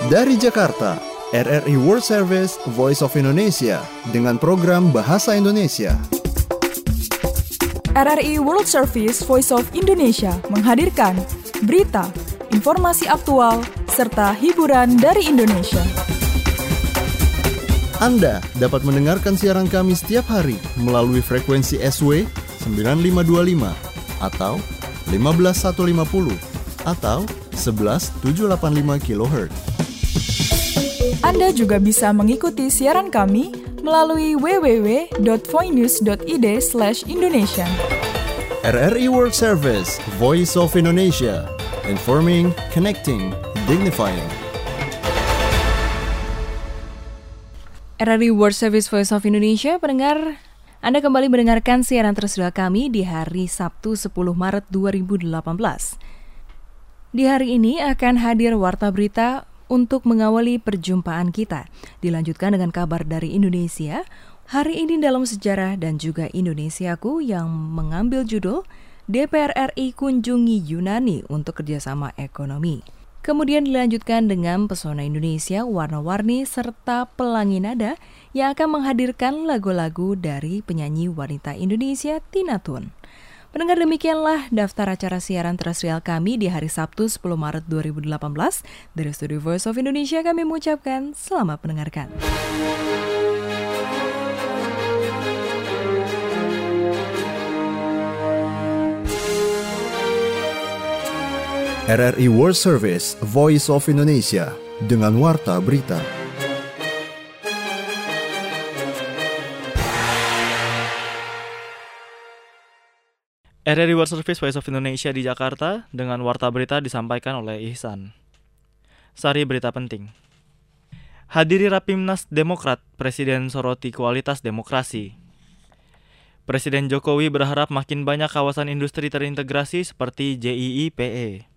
Dari Jakarta, RRI World Service Voice of Indonesia dengan program Bahasa Indonesia. RRI World Service Voice of Indonesia menghadirkan berita, informasi aktual, serta hiburan dari Indonesia. Anda dapat mendengarkan siaran kami setiap hari melalui frekuensi SW 9525 atau 15150 atau 11785 kHz. Anda juga bisa mengikuti siaran kami melalui www.voinews.id/Indonesia. RRI World Service, Voice of Indonesia, informing, connecting, dignifying. RRI World Service Voice of Indonesia, pendengar, Anda kembali mendengarkan siaran tersedia kami di hari Sabtu 10 Maret 2018. Di hari ini akan hadir Warta Berita untuk mengawali perjumpaan kita. Dilanjutkan dengan kabar dari Indonesia, hari ini dalam sejarah dan juga Indonesiaku yang mengambil judul DPR RI kunjungi Yunani untuk kerjasama ekonomi. Kemudian dilanjutkan dengan Pesona Indonesia warna-warni serta Pelangi Nada yang akan menghadirkan lagu-lagu dari penyanyi wanita Indonesia Tina Tun. Pendengar, demikianlah daftar acara siaran terestrial kami di hari Sabtu 10 Maret 2018. Dari Studio Voice of Indonesia kami mengucapkan selamat mendengarkan. RRI World Service, Voice of Indonesia, dengan Warta Berita. RRI World Service, Voice of Indonesia di Jakarta, dengan Warta Berita disampaikan oleh Ihsan. Sari berita penting. Hadiri Rapimnas Demokrat, Presiden soroti kualitas demokrasi. Presiden Jokowi berharap makin banyak kawasan industri terintegrasi seperti JIIPE.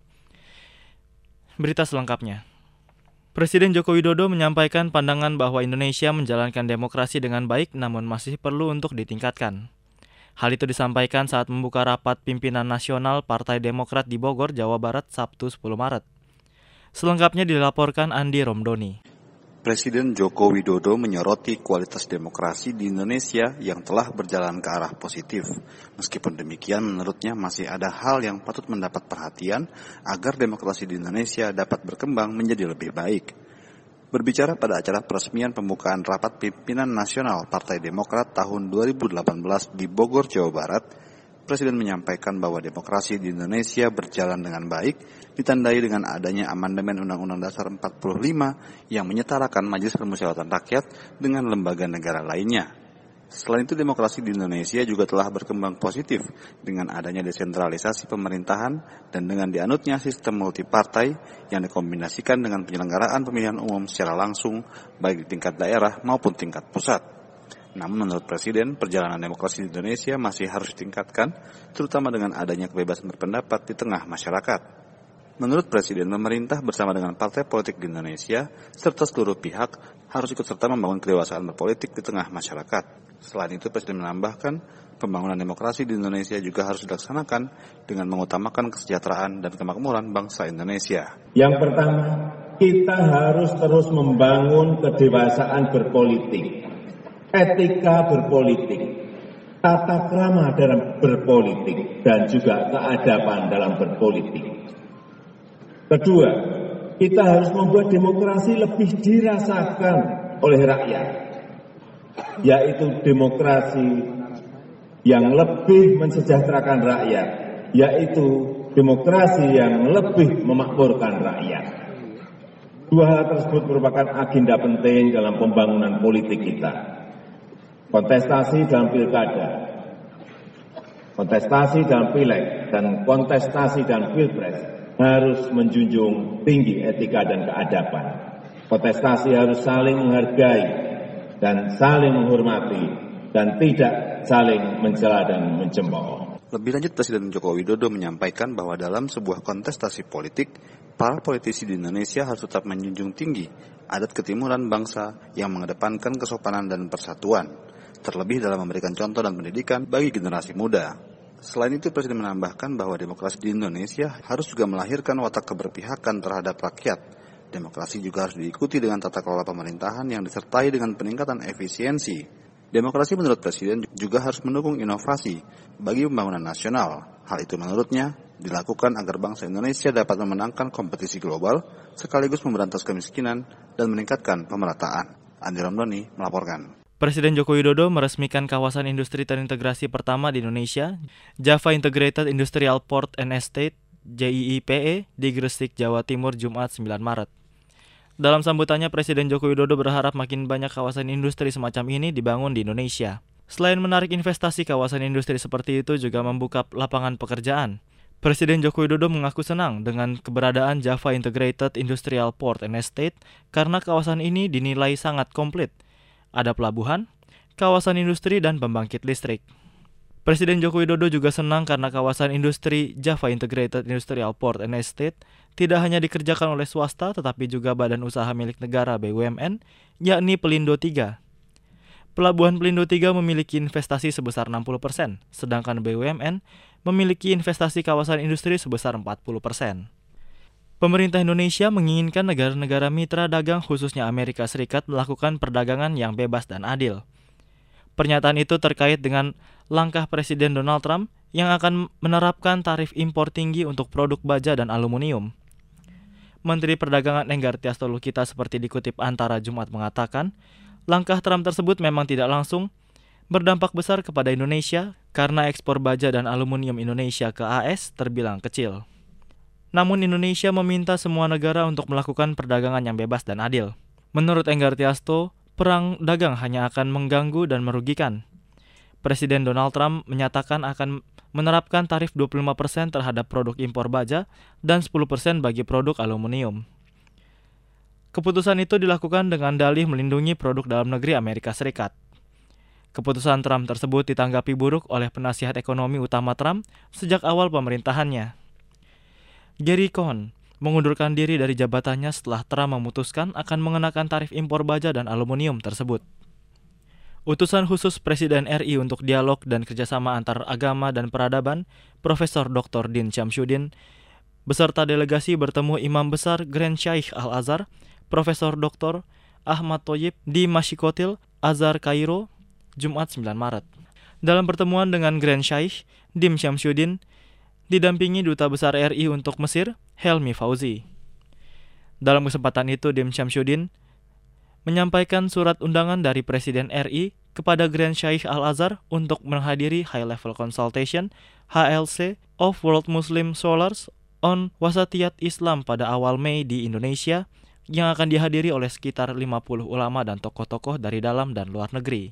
Berita selengkapnya. Presiden Joko Widodo menyampaikan pandangan bahwa Indonesia menjalankan demokrasi dengan baik namun masih perlu untuk ditingkatkan. Hal itu disampaikan saat membuka rapat pimpinan nasional Partai Demokrat di Bogor, Jawa Barat, Sabtu 10 Maret. Selengkapnya dilaporkan Andi Romdoni. Presiden Joko Widodo menyoroti kualitas demokrasi di Indonesia yang telah berjalan ke arah positif. Meskipun demikian, menurutnya masih ada hal yang patut mendapat perhatian agar demokrasi di Indonesia dapat berkembang menjadi lebih baik. Berbicara pada acara peresmian pembukaan rapat pimpinan nasional Partai Demokrat tahun 2018 di Bogor, Jawa Barat, Presiden menyampaikan bahwa demokrasi di Indonesia berjalan dengan baik, ditandai dengan adanya amandemen Undang-Undang Dasar 45 yang menyetarakan Majelis Permusyawaratan Rakyat dengan lembaga negara lainnya. Selain itu, demokrasi di Indonesia juga telah berkembang positif dengan adanya desentralisasi pemerintahan dan dengan dianutnya sistem multipartai yang dikombinasikan dengan penyelenggaraan pemilihan umum secara langsung baik di tingkat daerah maupun tingkat pusat. Namun menurut Presiden, perjalanan demokrasi di Indonesia masih harus ditingkatkan, terutama dengan adanya kebebasan berpendapat di tengah masyarakat. Menurut Presiden, pemerintah bersama dengan partai politik di Indonesia, serta seluruh pihak, harus ikut serta membangun kedewasaan berpolitik di tengah masyarakat. Selain itu, Presiden menambahkan, pembangunan demokrasi di Indonesia juga harus dilaksanakan dengan mengutamakan kesejahteraan dan kemakmuran bangsa Indonesia. Yang pertama, kita harus terus membangun kedewasaan berpolitik. Etika berpolitik, tata krama dalam berpolitik, dan juga keadaban dalam berpolitik. Kedua, kita harus membuat demokrasi lebih dirasakan oleh rakyat, yaitu demokrasi yang lebih mensejahterakan rakyat, yaitu demokrasi yang lebih memakmurkan rakyat. Dua hal tersebut merupakan agenda penting dalam pembangunan politik kita. Kontestasi dalam pilkada, kontestasi dalam pileg, dan kontestasi dalam pilpres harus menjunjung tinggi etika dan keadaban. Kontestasi harus saling menghargai dan saling menghormati dan tidak saling mencela dan mencemooh. Lebih lanjut, Presiden Joko Widodo menyampaikan bahwa dalam sebuah kontestasi politik, para politisi di Indonesia harus tetap menjunjung tinggi adat ketimuran bangsa yang mengedepankan kesopanan dan persatuan, terlebih dalam memberikan contoh dan pendidikan bagi generasi muda. Selain itu, Presiden menambahkan bahwa demokrasi di Indonesia harus juga melahirkan watak keberpihakan terhadap rakyat, Demokrasi juga harus diikuti dengan tata kelola pemerintahan yang disertai dengan peningkatan efisiensi. Demokrasi menurut Presiden juga harus mendukung inovasi bagi pembangunan nasional. Hal itu menurutnya dilakukan agar bangsa Indonesia dapat memenangkan kompetisi global sekaligus memberantas kemiskinan dan meningkatkan pemerataan. Andi Ramdhani melaporkan. Presiden Joko Widodo meresmikan kawasan industri terintegrasi pertama di Indonesia, Java Integrated Industrial Port and Estate (JIIPE) di Gresik, Jawa Timur, Jumat 9 Maret. Dalam sambutannya, Presiden Joko Widodo berharap makin banyak kawasan industri semacam ini dibangun di Indonesia. Selain menarik investasi, kawasan industri seperti itu juga membuka lapangan pekerjaan. Presiden Joko Widodo mengaku senang dengan keberadaan Java Integrated Industrial Port and Estate karena kawasan ini dinilai sangat komplit. Ada pelabuhan, kawasan industri, dan pembangkit listrik. Presiden Joko Widodo juga senang karena kawasan industri Java Integrated Industrial Port and Estate tidak hanya dikerjakan oleh swasta tetapi juga badan usaha milik negara BUMN, yakni Pelindo III. Pelabuhan Pelindo III memiliki investasi sebesar 60%, sedangkan BUMN memiliki investasi kawasan industri sebesar 40%. Pemerintah Indonesia menginginkan negara-negara mitra dagang khususnya Amerika Serikat melakukan perdagangan yang bebas dan adil. Pernyataan itu terkait dengan langkah Presiden Donald Trump yang akan menerapkan tarif impor tinggi untuk produk baja dan aluminium. Menteri Perdagangan Enggar Tias Tolukita seperti dikutip Antara Jumat mengatakan, langkah Trump tersebut memang tidak langsung berdampak besar kepada Indonesia karena ekspor baja dan aluminium Indonesia ke AS terbilang kecil. Namun Indonesia meminta semua negara untuk melakukan perdagangan yang bebas dan adil. Menurut Enggar Tiasto, perang dagang hanya akan mengganggu dan merugikan. Presiden Donald Trump menyatakan akan menerapkan tarif 25% terhadap produk impor baja dan 10% bagi produk aluminium. Keputusan itu dilakukan dengan dalih melindungi produk dalam negeri Amerika Serikat. Keputusan Trump tersebut ditanggapi buruk oleh penasihat ekonomi utama Trump sejak awal pemerintahannya. Gary Cohn mengundurkan diri dari jabatannya setelah Trump memutuskan akan mengenakan tarif impor baja dan aluminium tersebut. Utusan khusus Presiden RI untuk dialog dan kerjasama antar agama dan peradaban, Profesor Dr. Din Syamsuddin, beserta delegasi bertemu Imam Besar Grand Shaikh Al-Azhar, Profesor Dr. Ahmad Thoyib di Mashikotil Azhar Kairo, Jumat 9 Maret. Dalam pertemuan dengan Grand Shaikh, Din Syamsuddin didampingi Duta Besar RI untuk Mesir, Helmi Fauzi. Dalam kesempatan itu, Din Syamsuddin menyampaikan surat undangan dari Presiden RI kepada Grand Shaikh Al-Azhar untuk menghadiri High Level Consultation HLC of World Muslim Scholars on Wasatiyat Islam pada awal Mei di Indonesia yang akan dihadiri oleh sekitar 50 ulama dan tokoh-tokoh dari dalam dan luar negeri.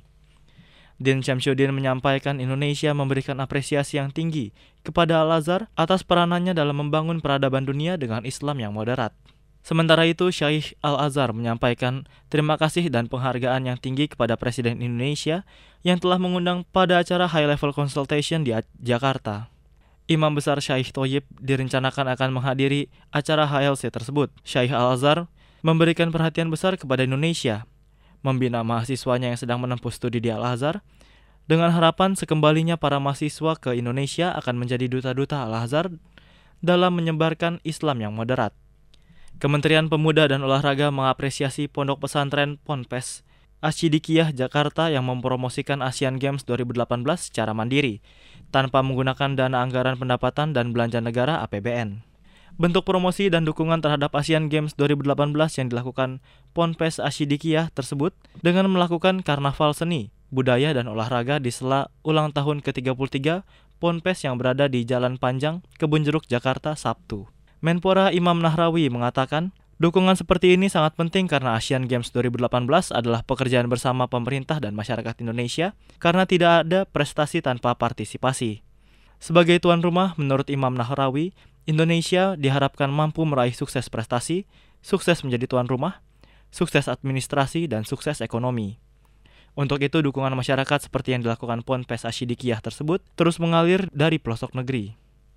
Din Syamsuddin menyampaikan Indonesia memberikan apresiasi yang tinggi kepada Al-Azhar atas peranannya dalam membangun peradaban dunia dengan Islam yang moderat. Sementara itu, Syaikh Al-Azhar menyampaikan terima kasih dan penghargaan yang tinggi kepada Presiden Indonesia yang telah mengundang pada acara High Level Consultation di Jakarta. Imam Besar Syaikh Thoyib direncanakan akan menghadiri acara HLC tersebut. Syaikh Al-Azhar memberikan perhatian besar kepada Indonesia, membina mahasiswanya yang sedang menempuh studi di Al-Azhar, dengan harapan sekembalinya para mahasiswa ke Indonesia akan menjadi duta-duta Al-Azhar dalam menyebarkan Islam yang moderat. Kementerian Pemuda dan Olahraga mengapresiasi Pondok Pesantren Ponpes Asyidikiyah Jakarta yang mempromosikan Asian Games 2018 secara mandiri, tanpa menggunakan dana anggaran pendapatan dan belanja negara APBN. Bentuk promosi dan dukungan terhadap Asian Games 2018 yang dilakukan Ponpes Asyidikiyah tersebut dengan melakukan karnaval seni, budaya, dan olahraga di sela ulang tahun ke-33 Ponpes yang berada di Jalan Panjang, Kebun Jeruk, Jakarta, Sabtu. Menpora Imam Nahrawi mengatakan, dukungan seperti ini sangat penting karena Asian Games 2018 adalah pekerjaan bersama pemerintah dan masyarakat Indonesia karena tidak ada prestasi tanpa partisipasi. Sebagai tuan rumah, menurut Imam Nahrawi, Indonesia diharapkan mampu meraih sukses prestasi, sukses menjadi tuan rumah, sukses administrasi, dan sukses ekonomi. Untuk itu, dukungan masyarakat seperti yang dilakukan Ponpes Asyidikiyah tersebut terus mengalir dari pelosok negeri.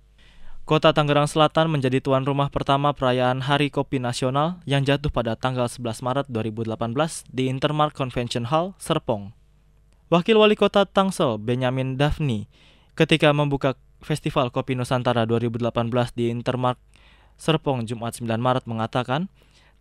Kota Tangerang Selatan menjadi tuan rumah pertama perayaan Hari Kopi Nasional yang jatuh pada tanggal 11 Maret 2018 di Intermart Convention Hall, Serpong. Wakil Wali Kota Tangsel, Benyamin Daphni, ketika membuka Festival Kopi Nusantara 2018 di Intermart Serpong Jumat 9 Maret mengatakan,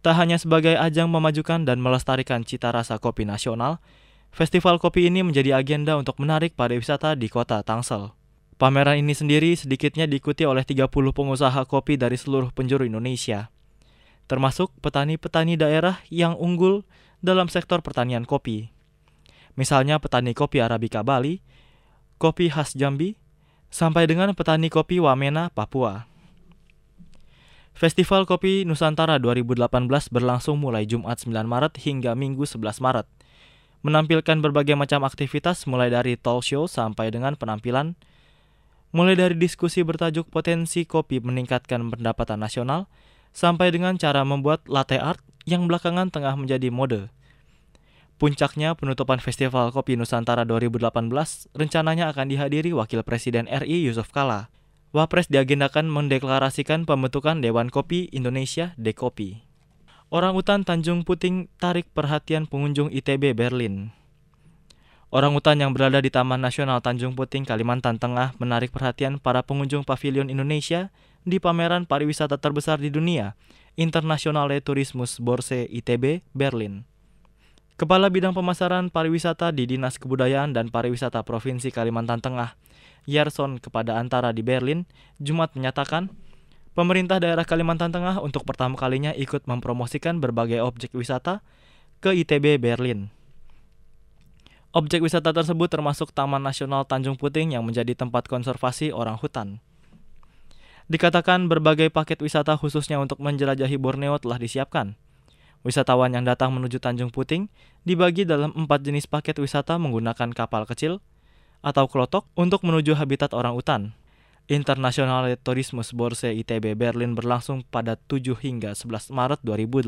Tak hanya sebagai ajang memajukan dan melestarikan cita rasa kopi nasional, festival kopi ini menjadi agenda untuk menarik pariwisata di kota Tangsel. Pameran ini sendiri sedikitnya diikuti oleh 30 pengusaha kopi dari seluruh penjuru Indonesia, termasuk petani-petani daerah yang unggul dalam sektor pertanian kopi. Misalnya petani kopi Arabica Bali, kopi khas Jambi, sampai dengan petani kopi Wamena, Papua. Festival Kopi Nusantara 2018 berlangsung mulai Jumat 9 Maret hingga Minggu 11 Maret. Menampilkan berbagai macam aktivitas mulai dari talk show sampai dengan penampilan, mulai dari diskusi bertajuk potensi kopi meningkatkan pendapatan nasional, sampai dengan cara membuat latte art yang belakangan tengah menjadi mode. Puncaknya penutupan Festival Kopi Nusantara 2018 rencananya akan dihadiri Wakil Presiden RI Yusuf Kala. Wapres diagendakan mendeklarasikan pembentukan Dewan Kopi Indonesia Dekopi. Orangutan Tanjung Puting tarik perhatian pengunjung ITB Berlin. Orangutan yang berada di Taman Nasional Tanjung Puting, Kalimantan Tengah menarik perhatian para pengunjung Pavilion Indonesia di pameran pariwisata terbesar di dunia, Internationale Tourismusbörse ITB Berlin. Kepala Bidang Pemasaran Pariwisata di Dinas Kebudayaan dan Pariwisata Provinsi Kalimantan Tengah, Yerson kepada Antara di Berlin, Jumat menyatakan, pemerintah daerah Kalimantan Tengah untuk pertama kalinya ikut mempromosikan berbagai objek wisata ke ITB Berlin. Objek wisata tersebut termasuk Taman Nasional Tanjung Puting yang menjadi tempat konservasi orangutan. Dikatakan berbagai paket wisata khususnya untuk menjelajahi Borneo telah disiapkan. Wisatawan yang datang menuju Tanjung Puting dibagi dalam 4 jenis paket wisata menggunakan kapal kecil atau klotok untuk menuju habitat orangutan. Internationale Tourismusbörse ITB Berlin berlangsung pada 7 hingga 11 Maret 2018.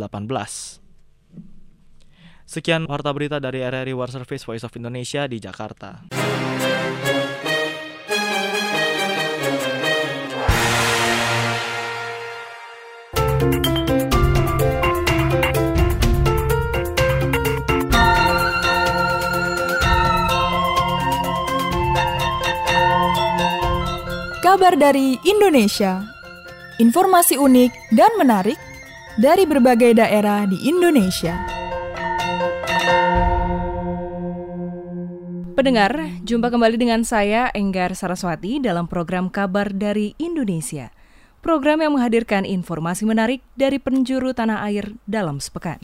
Sekian warta berita dari RRI World Service Voice of Indonesia di Jakarta. Kabar dari Indonesia. Informasi unik dan menarik dari berbagai daerah di Indonesia. Pendengar, jumpa kembali dengan saya Enggar Saraswati dalam program Kabar dari Indonesia. Program yang menghadirkan informasi menarik dari penjuru tanah air dalam sepekan.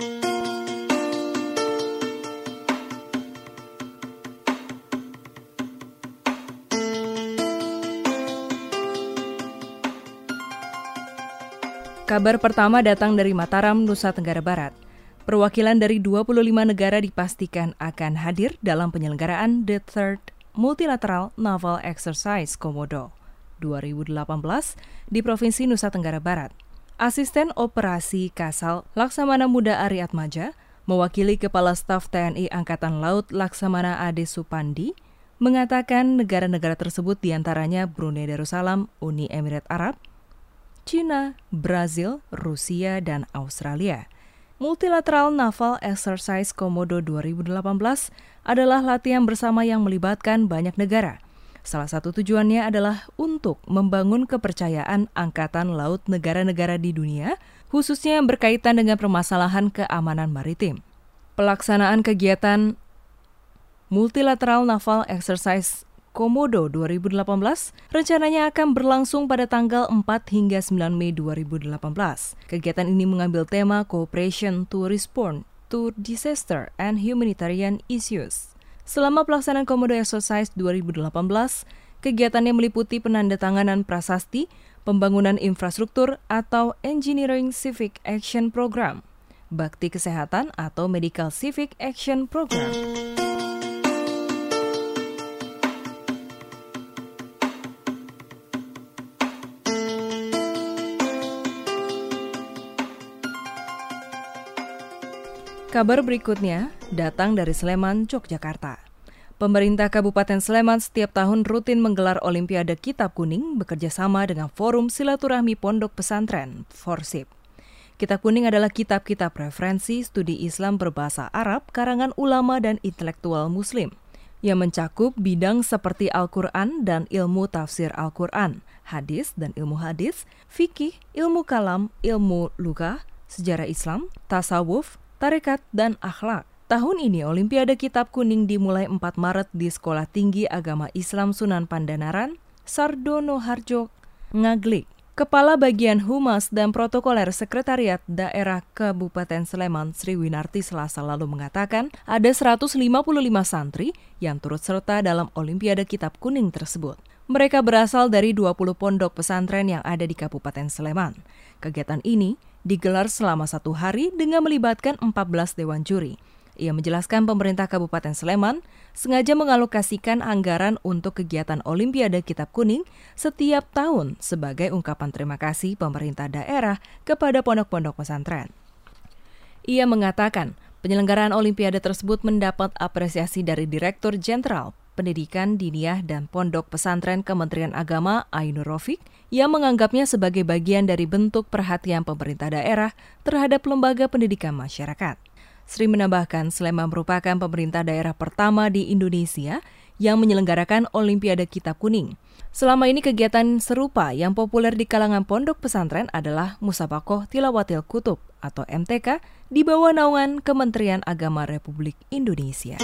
Kabar pertama datang dari Mataram, Nusa Tenggara Barat. Perwakilan dari 25 negara dipastikan akan hadir dalam penyelenggaraan The Third Multilateral Naval Exercise Komodo 2018 di Provinsi Nusa Tenggara Barat. Asisten Operasi Kasal Laksamana Muda Ari Atmaja, mewakili Kepala Staf TNI Angkatan Laut Laksamana Ade Supandi, mengatakan negara-negara tersebut diantaranya Brunei Darussalam, Uni Emirat Arab, China, Brazil, Rusia, dan Australia. Multilateral Naval Exercise Komodo 2018 adalah latihan bersama yang melibatkan banyak negara. Salah satu tujuannya adalah untuk membangun kepercayaan angkatan laut negara-negara di dunia, khususnya yang berkaitan dengan permasalahan keamanan maritim. Pelaksanaan kegiatan Multilateral Naval Exercise Komodo 2018 rencananya akan berlangsung pada tanggal 4 hingga 9 Mei 2018. Kegiatan ini mengambil tema Cooperation to Respond to Disaster and Humanitarian Issues. Selama pelaksanaan Komodo Exercise 2018, kegiatannya meliputi penandatanganan prasasti, pembangunan infrastruktur atau Engineering Civic Action Program, Bakti Kesehatan atau Medical Civic Action Program. Kabar berikutnya datang dari Sleman, Yogyakarta. Pemerintah Kabupaten Sleman setiap tahun rutin menggelar Olimpiade Kitab Kuning bekerja sama dengan Forum Silaturahmi Pondok Pesantren, FORSIP. Kitab Kuning adalah kitab-kitab referensi studi Islam berbahasa Arab karangan ulama dan intelektual Muslim yang mencakup bidang seperti Al-Quran dan ilmu tafsir Al-Quran, hadis dan ilmu hadis, fikih, ilmu kalam, ilmu lughah, sejarah Islam, tasawuf, tarekat, dan akhlak. Tahun ini Olimpiade Kitab Kuning dimulai 4 Maret di Sekolah Tinggi Agama Islam Sunan Pandanaran, Sardono Harjo, Ngaglik. Kepala Bagian Humas dan Protokoler Sekretariat Daerah Kabupaten Sleman Sri Winarti Selasa lalu mengatakan ada 155 santri yang turut serta dalam Olimpiade Kitab Kuning tersebut. Mereka berasal dari 20 pondok pesantren yang ada di Kabupaten Sleman. Kegiatan ini digelar selama 1 hari dengan melibatkan 14 dewan juri. Ia menjelaskan pemerintah Kabupaten Sleman sengaja mengalokasikan anggaran untuk kegiatan Olimpiade Kitab Kuning setiap tahun sebagai ungkapan terima kasih pemerintah daerah kepada pondok-pondok pesantren. Ia mengatakan penyelenggaraan Olimpiade tersebut mendapat apresiasi dari Direktur Jenderal Pendidikan Diniyah dan Pondok Pesantren Kementerian Agama Ainur Rofiq yang menganggapnya sebagai bagian dari bentuk perhatian pemerintah daerah terhadap lembaga pendidikan masyarakat. Sri menambahkan Sleman merupakan pemerintah daerah pertama di Indonesia yang menyelenggarakan Olimpiade Kitab Kuning. Selama ini kegiatan serupa yang populer di kalangan pondok pesantren adalah Musabaqoh Tilawatil Kutub atau MTK di bawah naungan Kementerian Agama Republik Indonesia.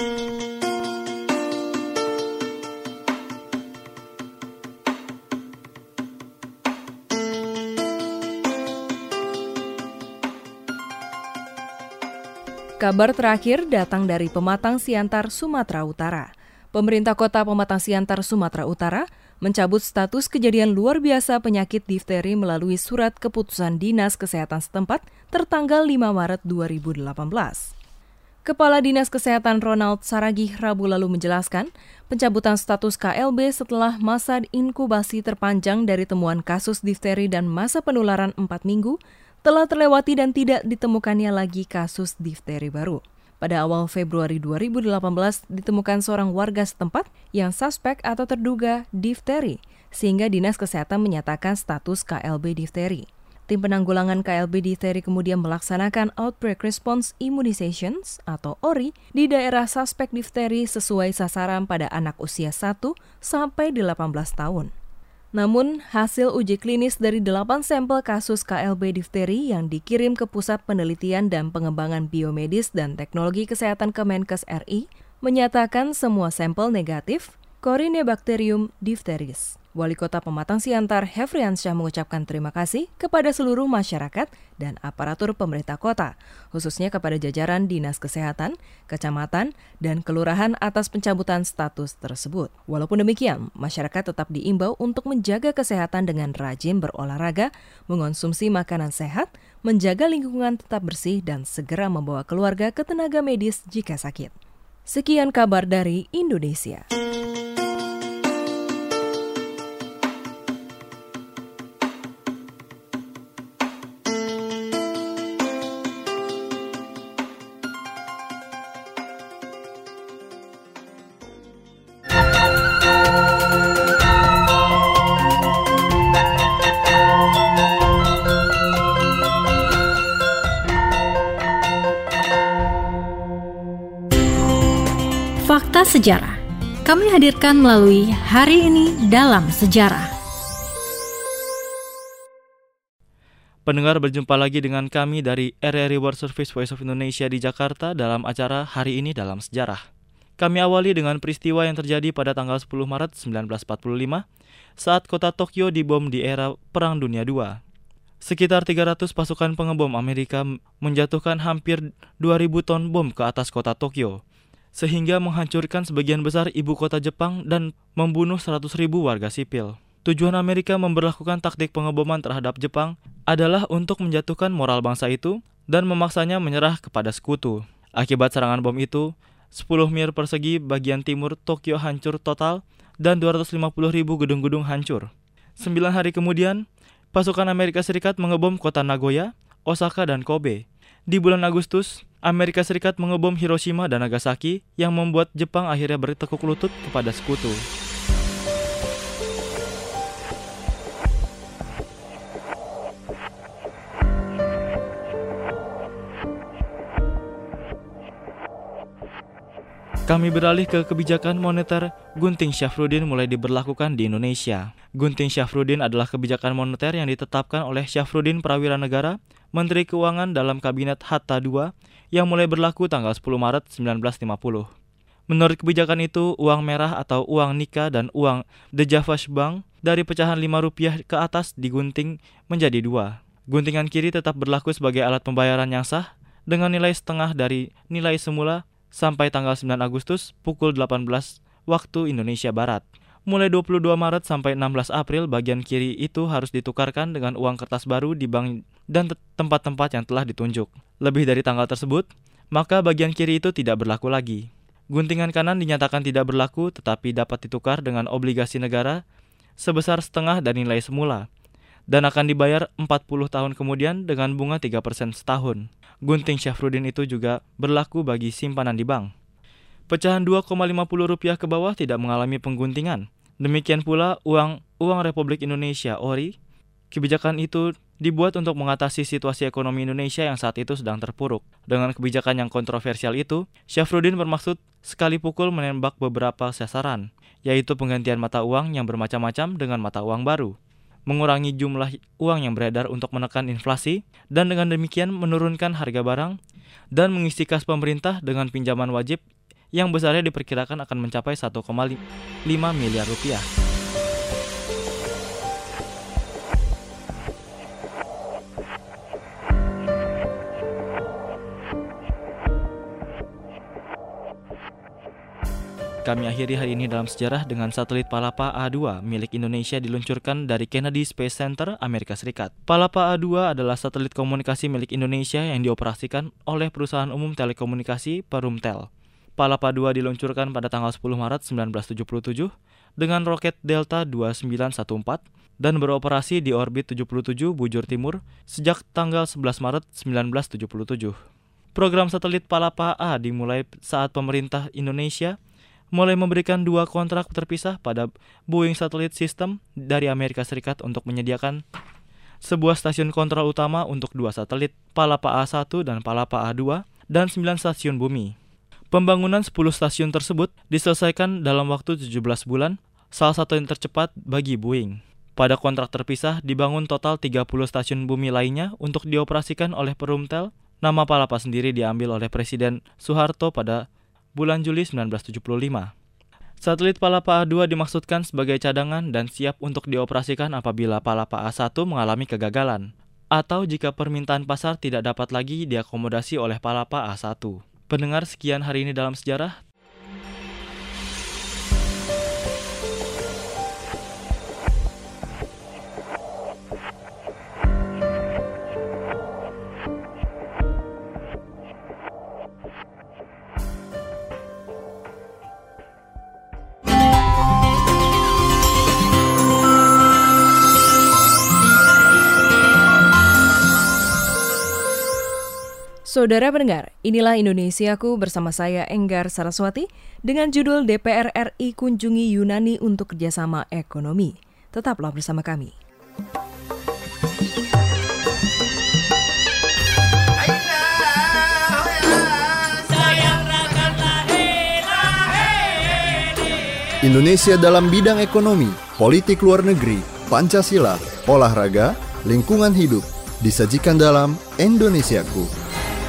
Kabar terakhir datang dari Pematang Siantar, Sumatera Utara. Pemerintah Kota Pematang Siantar, Sumatera Utara mencabut status kejadian luar biasa penyakit difteri melalui surat keputusan Dinas Kesehatan setempat tertanggal 5 Maret 2018. Kepala Dinas Kesehatan Ronald Saragih Rabu lalu menjelaskan pencabutan status KLB setelah masa inkubasi terpanjang dari temuan kasus difteri dan masa penularan 4 minggu telah terlewati dan tidak ditemukannya lagi kasus difteri baru. Pada awal Februari 2018 ditemukan seorang warga setempat yang suspek atau terduga difteri, sehingga Dinas Kesehatan menyatakan status KLB difteri. Tim penanggulangan KLB difteri kemudian melaksanakan Outbreak Response Immunizations atau ORI di daerah suspek difteri sesuai sasaran pada anak usia 1 sampai 18 tahun. Namun, hasil uji klinis dari 8 sampel kasus KLB difteri yang dikirim ke Pusat Penelitian dan Pengembangan Biomedis dan Teknologi Kesehatan Kemenkes RI menyatakan semua sampel negatif Corynebacterium diphtheris. Wali Kota Pematang Siantar Hefriansyah mengucapkan terima kasih kepada seluruh masyarakat dan aparatur pemerintah kota, khususnya kepada jajaran Dinas Kesehatan, Kecamatan, dan Kelurahan atas pencabutan status tersebut. Walaupun demikian, masyarakat tetap diimbau untuk menjaga kesehatan dengan rajin berolahraga, mengonsumsi makanan sehat, menjaga lingkungan tetap bersih, dan segera membawa keluarga ke tenaga medis jika sakit. Sekian kabar dari Indonesia. Fakta Sejarah kami hadirkan melalui Hari Ini Dalam Sejarah. Pendengar, berjumpa lagi dengan kami dari RRI World Service Voice of Indonesia di Jakarta dalam acara Hari Ini Dalam Sejarah. Kami awali dengan peristiwa yang terjadi pada tanggal 10 Maret 1945 saat kota Tokyo dibom di era Perang Dunia II. Sekitar 300 pasukan pengebom Amerika menjatuhkan hampir 2.000 ton bom ke atas kota Tokyo, sehingga menghancurkan sebagian besar ibu kota Jepang dan membunuh 100.000 warga sipil. Tujuan Amerika memberlakukan taktik pengeboman terhadap Jepang adalah untuk menjatuhkan moral bangsa itu dan memaksanya menyerah kepada sekutu. Akibat serangan bom itu, 10 mil persegi bagian timur Tokyo hancur total dan 250.000 gedung-gedung hancur. 9 hari kemudian, pasukan Amerika Serikat mengebom kota Nagoya, Osaka, dan Kobe. Di bulan Agustus, Amerika Serikat mengebom Hiroshima dan Nagasaki yang membuat Jepang akhirnya bertekuk lutut kepada sekutu. Kami beralih ke kebijakan moneter. Gunting Syafruddin mulai diberlakukan di Indonesia. Gunting Syafruddin adalah kebijakan moneter yang ditetapkan oleh Syafruddin Prawira Negara, Menteri Keuangan dalam Kabinet Hatta II, yang mulai berlaku tanggal 10 Maret 1950. Menurut kebijakan itu, uang merah atau uang Nika dan uang The Javash Bank dari pecahan Rp5 ke atas digunting menjadi 2. Guntingan kiri tetap berlaku sebagai alat pembayaran yang sah dengan nilai setengah dari nilai semula sampai tanggal 9 Agustus pukul 18 waktu Indonesia Barat. Mulai 22 Maret sampai 16 April, bagian kiri itu harus ditukarkan dengan uang kertas baru di bank dan tempat-tempat yang telah ditunjuk. Lebih dari tanggal tersebut, maka bagian kiri itu tidak berlaku lagi. Guntingan kanan dinyatakan tidak berlaku tetapi dapat ditukar dengan obligasi negara sebesar setengah dari nilai semula dan akan dibayar 40 tahun kemudian dengan bunga 3% setahun. Gunting Syafruddin itu juga berlaku bagi simpanan di bank. Pecahan Rp2,50 ke bawah tidak mengalami pengguntingan. Demikian pula uang Republik Indonesia (ORI). Kebijakan itu dibuat untuk mengatasi situasi ekonomi Indonesia yang saat itu sedang terpuruk. Dengan kebijakan yang kontroversial itu, Syafruddin bermaksud sekali pukul menembak beberapa sasaran, yaitu penggantian mata uang yang bermacam-macam dengan mata uang baru, mengurangi jumlah uang yang beredar untuk menekan inflasi, dan dengan demikian menurunkan harga barang, dan mengisi kas pemerintah dengan pinjaman wajib yang besarnya diperkirakan akan mencapai 1,5 miliar rupiah. Kami akhiri hari ini dalam sejarah dengan satelit Palapa A2 milik Indonesia diluncurkan dari Kennedy Space Center, Amerika Serikat. Palapa A2 adalah satelit komunikasi milik Indonesia yang dioperasikan oleh perusahaan umum telekomunikasi Perumtel. Palapa 2 diluncurkan pada tanggal 10 Maret 1977 dengan roket Delta 2914 dan beroperasi di orbit 77 bujur timur sejak tanggal 11 Maret 1977. Program satelit Palapa A dimulai saat pemerintah Indonesia mulai memberikan 2 kontrak terpisah pada Boeing Satellite System dari Amerika Serikat untuk menyediakan sebuah stasiun kontrol utama untuk 2 satelit, Palapa A1 dan Palapa A2, dan 9 stasiun bumi. Pembangunan 10 stasiun tersebut diselesaikan dalam waktu 17 bulan, salah satu yang tercepat bagi Boeing. Pada kontrak terpisah dibangun total 30 stasiun bumi lainnya untuk dioperasikan oleh Perumtel. Nama Palapa sendiri diambil oleh Presiden Soeharto pada bulan Juli 1975. Satelit Palapa A2 dimaksudkan sebagai cadangan dan siap untuk dioperasikan apabila Palapa A1 mengalami kegagalan, atau jika permintaan pasar tidak dapat lagi diakomodasi oleh Palapa A1. Pendengar, sekian hari ini dalam sejarah. Saudara pendengar, inilah Indonesiaku bersama saya Enggar Saraswati dengan judul DPR RI kunjungi Yunani untuk kerjasama ekonomi. Tetaplah bersama kami. Indonesia dalam bidang ekonomi, politik luar negeri, Pancasila, olahraga, lingkungan hidup, disajikan dalam Indonesiaku.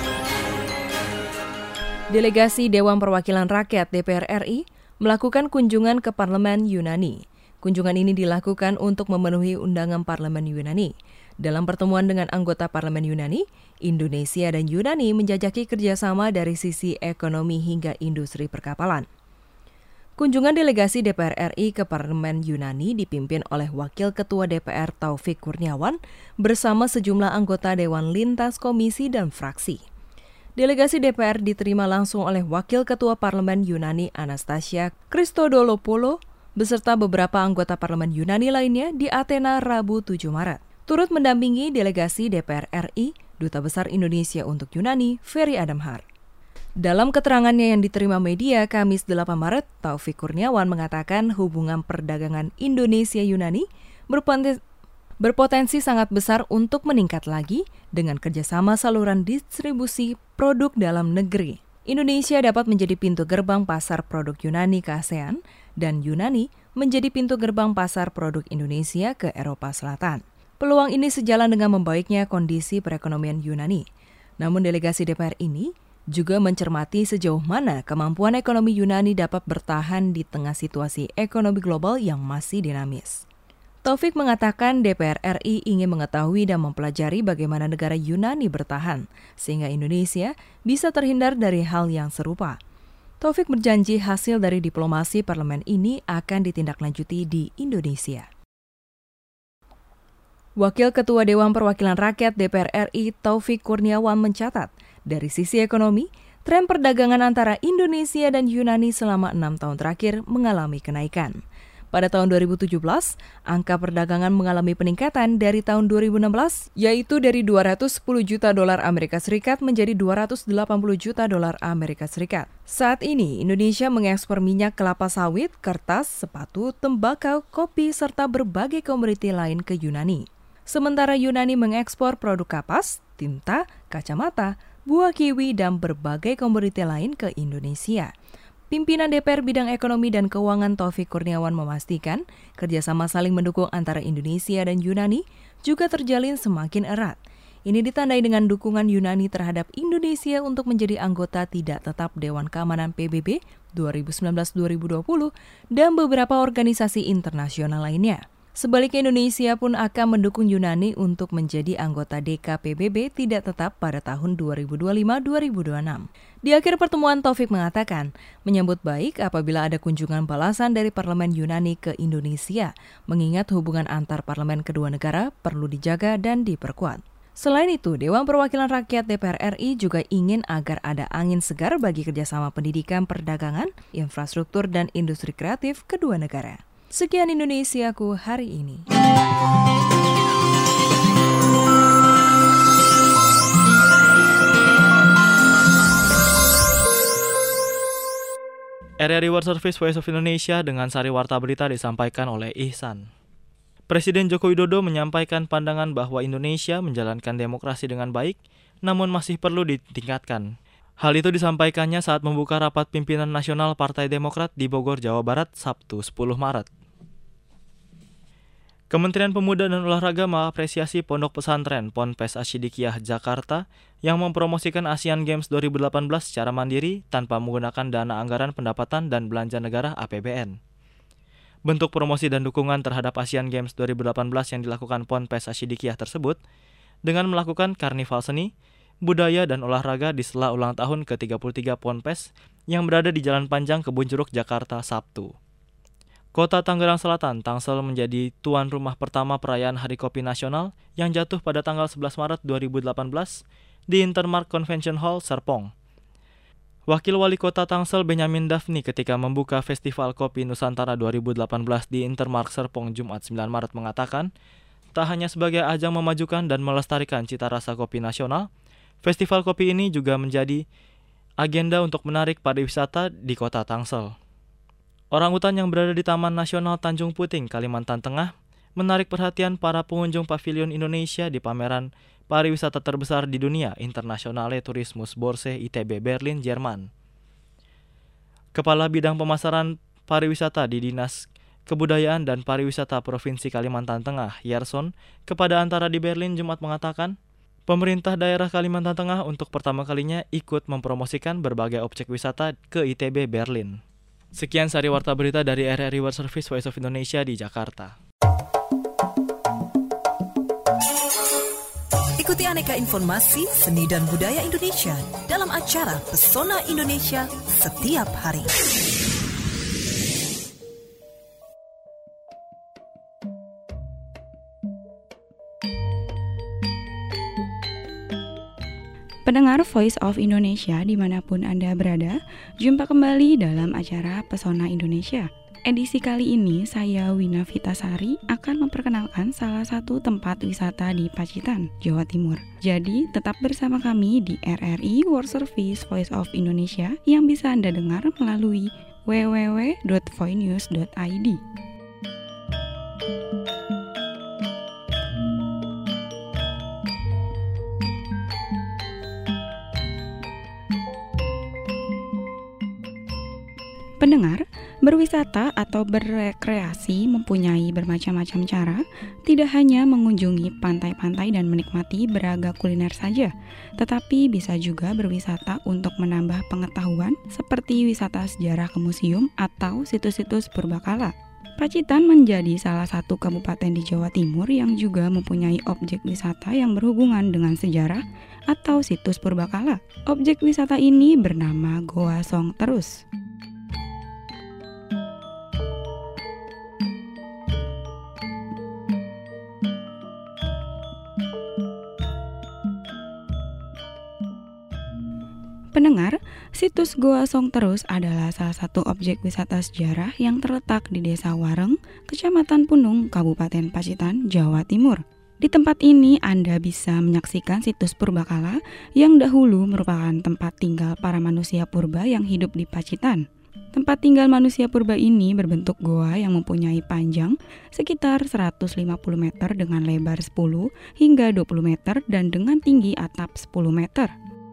Delegasi Dewan Perwakilan Rakyat DPR RI melakukan kunjungan ke Parlemen Yunani. Kunjungan ini dilakukan untuk memenuhi undangan Parlemen Yunani. Dalam pertemuan dengan anggota Parlemen Yunani, Indonesia dan Yunani menjajaki kerjasama dari sisi ekonomi hingga industri perkapalan. Kunjungan delegasi DPR RI ke Parlemen Yunani dipimpin oleh Wakil Ketua DPR Taufik Kurniawan bersama sejumlah anggota Dewan Lintas Komisi dan Fraksi. Delegasi DPR diterima langsung oleh Wakil Ketua Parlemen Yunani Anastasia Christodoulopoulos beserta beberapa anggota Parlemen Yunani lainnya di Athena Rabu 7 Maret. Turut mendampingi delegasi DPR RI, Duta Besar Indonesia untuk Yunani, Ferry Adamhar. Dalam keterangannya yang diterima media Kamis 8 Maret, Taufik Kurniawan mengatakan hubungan perdagangan Indonesia-Yunani berpotensi sangat besar untuk meningkat lagi dengan kerjasama saluran distribusi produk dalam negeri. Indonesia dapat menjadi pintu gerbang pasar produk Yunani ke ASEAN dan Yunani menjadi pintu gerbang pasar produk Indonesia ke Eropa Selatan. Peluang ini sejalan dengan membaiknya kondisi perekonomian Yunani. Namun delegasi DPR ini juga mencermati sejauh mana kemampuan ekonomi Yunani dapat bertahan di tengah situasi ekonomi global yang masih dinamis. Taufik mengatakan DPR RI ingin mengetahui dan mempelajari bagaimana negara Yunani bertahan, sehingga Indonesia bisa terhindar dari hal yang serupa. Taufik berjanji hasil dari diplomasi parlemen ini akan ditindaklanjuti di Indonesia. Wakil Ketua Dewan Perwakilan Rakyat DPR RI Taufik Kurniawan mencatat, dari sisi ekonomi, tren perdagangan antara Indonesia dan Yunani selama 6 tahun terakhir mengalami kenaikan. Pada tahun 2017, angka perdagangan mengalami peningkatan dari tahun 2016, yaitu dari 210 juta dolar Amerika Serikat menjadi 280 juta dolar Amerika Serikat. Saat ini, Indonesia mengekspor minyak kelapa sawit, kertas, sepatu, tembakau, kopi, serta berbagai komoditi lain ke Yunani. Sementara Yunani mengekspor produk kapas, tinta, kacamata, buah kiwi, dan berbagai komoditi lain ke Indonesia. Pimpinan DPR Bidang Ekonomi dan Keuangan Taufik Kurniawan memastikan kerjasama saling mendukung antara Indonesia dan Yunani juga terjalin semakin erat. Ini ditandai dengan dukungan Yunani terhadap Indonesia untuk menjadi anggota tidak tetap Dewan Keamanan PBB 2019-2020 dan beberapa organisasi internasional lainnya. Sebaliknya Indonesia pun akan mendukung Yunani untuk menjadi anggota DKPBB tidak tetap pada tahun 2025-2026. Di akhir pertemuan Taufik mengatakan, menyambut baik apabila ada kunjungan balasan dari Parlemen Yunani ke Indonesia, mengingat hubungan antar parlemen kedua negara perlu dijaga dan diperkuat. Selain itu, Dewan Perwakilan Rakyat DPR RI juga ingin agar ada angin segar bagi kerjasama pendidikan, perdagangan, infrastruktur, dan industri kreatif kedua negara. Sekian Indonesiaku hari ini. RRI World Service Voice of Indonesia dengan sari warta berita disampaikan oleh Ihsan. Presiden Joko Widodo menyampaikan pandangan bahwa Indonesia menjalankan demokrasi dengan baik, namun masih perlu ditingkatkan. Hal itu disampaikannya saat membuka rapat pimpinan nasional Partai Demokrat di Bogor, Jawa Barat, Sabtu 10 Maret. Kementerian Pemuda dan Olahraga mengapresiasi Pondok Pesantren Ponpes Asyidikiyah Jakarta yang mempromosikan Asian Games 2018 secara mandiri tanpa menggunakan dana anggaran pendapatan dan belanja negara APBN. Bentuk promosi dan dukungan terhadap Asian Games 2018 yang dilakukan Ponpes Asyidikiyah tersebut dengan melakukan karnival seni, budaya, dan olahraga di sela ulang tahun ke-33 Ponpes yang berada di Jalan Panjang Kebun Jeruk, Jakarta, Sabtu. Kota Tangerang Selatan, Tangsel menjadi tuan rumah pertama perayaan Hari Kopi Nasional yang jatuh pada tanggal 11 Maret 2018 di Intermark Convention Hall, Serpong. Wakil Wali Kota Tangsel Benyamin Daphni ketika membuka Festival Kopi Nusantara 2018 di Intermark Serpong Jumat 9 Maret mengatakan, tak hanya sebagai ajang memajukan dan melestarikan cita rasa kopi nasional, festival kopi ini juga menjadi agenda untuk menarik pariwisata di Kota Tangsel. Orangutan yang berada di Taman Nasional Tanjung Puting, Kalimantan Tengah, menarik perhatian para pengunjung Pavilion Indonesia di pameran pariwisata terbesar di dunia, Internationale Tourismusbörse ITB Berlin, Jerman. Kepala Bidang Pemasaran Pariwisata di Dinas Kebudayaan dan Pariwisata Provinsi Kalimantan Tengah, Yerson, kepada Antara di Berlin Jumat mengatakan, pemerintah daerah Kalimantan Tengah untuk pertama kalinya ikut mempromosikan berbagai objek wisata ke ITB Berlin. Sekian sari warta berita dari RRI World Service Voice of Indonesia di Jakarta. Ikuti aneka informasi seni dan budaya Indonesia dalam acara Pesona Indonesia setiap hari. Pendengar Voice of Indonesia dimanapun Anda berada, jumpa kembali dalam acara Pesona Indonesia. Edisi kali ini saya Wina Vitasari akan memperkenalkan salah satu tempat wisata di Pacitan, Jawa Timur. Jadi tetap bersama kami di RRI World Service Voice of Indonesia yang bisa Anda dengar melalui www.voinews.id. Pendengar, berwisata atau berrekreasi mempunyai bermacam-macam cara, tidak hanya mengunjungi pantai-pantai dan menikmati beragam kuliner saja, tetapi bisa juga berwisata untuk menambah pengetahuan seperti wisata sejarah ke museum atau situs-situs purbakala. Pacitan menjadi salah satu kabupaten di Jawa Timur yang juga mempunyai objek wisata yang berhubungan dengan sejarah atau situs purbakala. Objek wisata ini bernama Goa Song Terus. Pendengar, situs Goa Song Terus adalah salah satu objek wisata sejarah yang terletak di Desa Wareng, Kecamatan Punung, Kabupaten Pacitan, Jawa Timur. Di tempat ini Anda bisa menyaksikan situs purbakala yang dahulu merupakan tempat tinggal para manusia purba yang hidup di Pacitan. Tempat tinggal manusia purba ini berbentuk goa yang mempunyai panjang sekitar 150 meter dengan lebar 10 hingga 20 meter dan dengan tinggi atap 10 meter.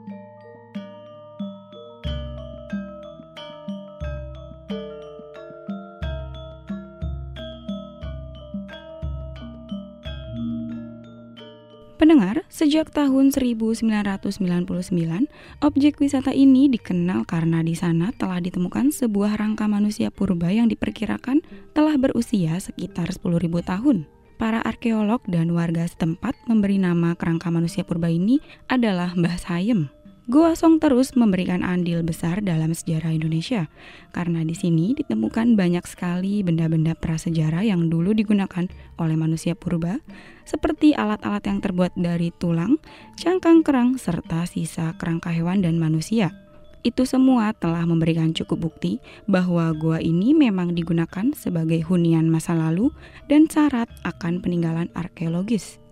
Pendengar, sejak tahun 1999, objek wisata ini dikenal karena di sana telah ditemukan sebuah rangka manusia purba yang diperkirakan telah berusia sekitar 10.000 tahun. Para arkeolog dan warga setempat memberi nama kerangka manusia purba ini adalah Mbah Sayem. Goa Song Terus memberikan andil besar dalam sejarah Indonesia karena di sini ditemukan banyak sekali benda-benda prasejarah yang dulu digunakan oleh manusia purba seperti alat-alat yang terbuat dari tulang, cangkang kerang, serta sisa kerangka hewan dan manusia. Itu semua telah memberikan cukup bukti bahwa goa ini memang digunakan sebagai hunian masa lalu dan syarat akan peninggalan arkeologis.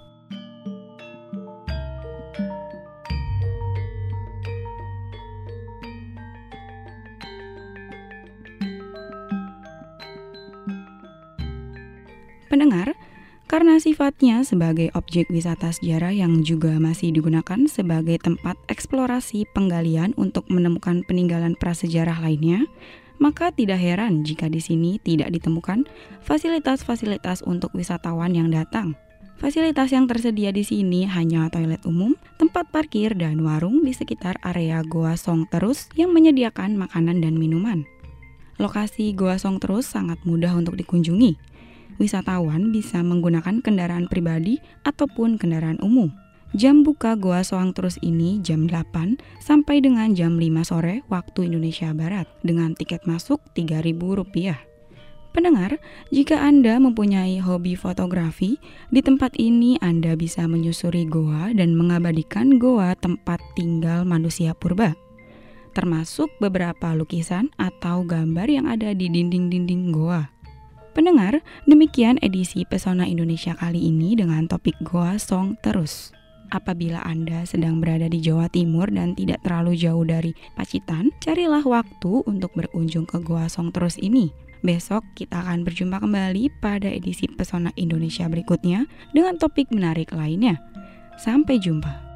Pendengar, karena sifatnya sebagai objek wisata sejarah yang juga masih digunakan sebagai tempat eksplorasi penggalian untuk menemukan peninggalan prasejarah lainnya, maka tidak heran jika di sini tidak ditemukan fasilitas-fasilitas untuk wisatawan yang datang. Fasilitas yang tersedia di sini hanya toilet umum, tempat parkir, dan warung di sekitar area Goa Song Terus yang menyediakan makanan dan minuman. Lokasi Goa Song Terus sangat mudah untuk dikunjungi. Wisatawan bisa menggunakan kendaraan pribadi ataupun kendaraan umum. Jam buka Goa Song Terus ini jam 8 sampai dengan jam 5 sore waktu Indonesia Barat dengan tiket masuk Rp3.000. Pendengar, jika Anda mempunyai hobi fotografi, di tempat ini Anda bisa menyusuri goa dan mengabadikan goa tempat tinggal manusia purba, termasuk beberapa lukisan atau gambar yang ada di dinding-dinding goa. Pendengar, demikian edisi Pesona Indonesia kali ini dengan topik Goa Song Terus. Apabila Anda sedang berada di Jawa Timur dan tidak terlalu jauh dari Pacitan, carilah waktu untuk berkunjung ke Goa Song Terus ini. Besok kita akan berjumpa kembali pada edisi Pesona Indonesia berikutnya dengan topik menarik lainnya. Sampai jumpa.